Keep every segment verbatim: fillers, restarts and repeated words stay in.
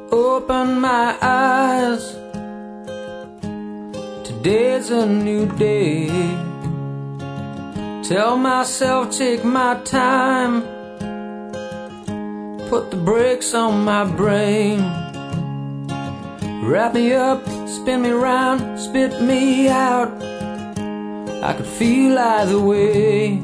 Open my eyes, today's a new day. Tell myself take my time, put the brakes on my brain. Wrap me up, spin me round, spit me out. I could feel either way.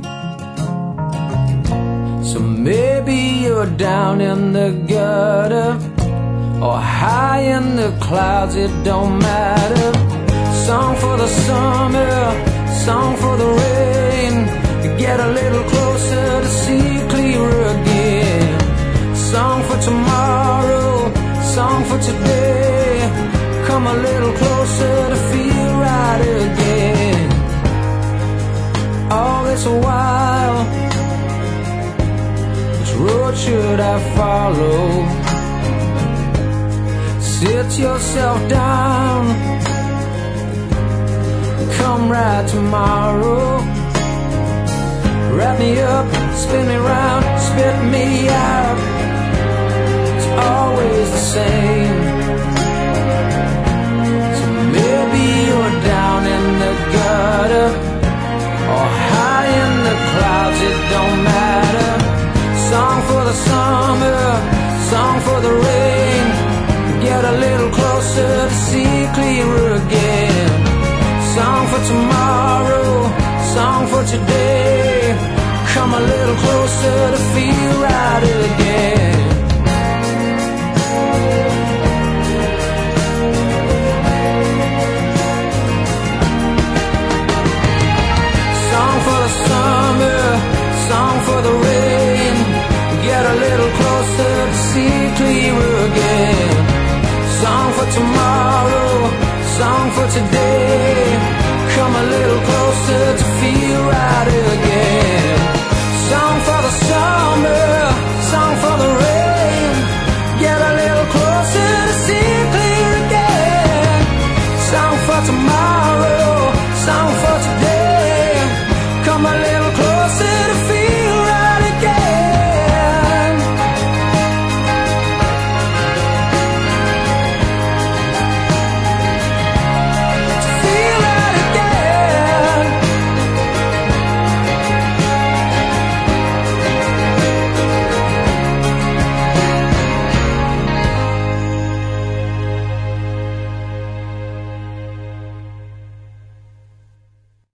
So maybe you're down in the gutter or high in the clouds, it don't matter. Song for the summer, song for the rain. Get a little closer to see clearer again. Song for tomorrow, song for today. Come a little closer to feel right again. All this while, which road should I follow? Sit yourself down, come right tomorrow. Wrap me up, spin me round, spit me out. It's always the same. So maybe you're down in the gutter or high in the clouds, it don't matter. Song for the summer, song for the rain. Get a little closer to see clearer again. Song for tomorrow, song for today. Come a little closer to feel right again. Song for the summer, song for the rain. Get a little closer to see clearer again. Song for tomorrow, song for today. Come a little closer to feel right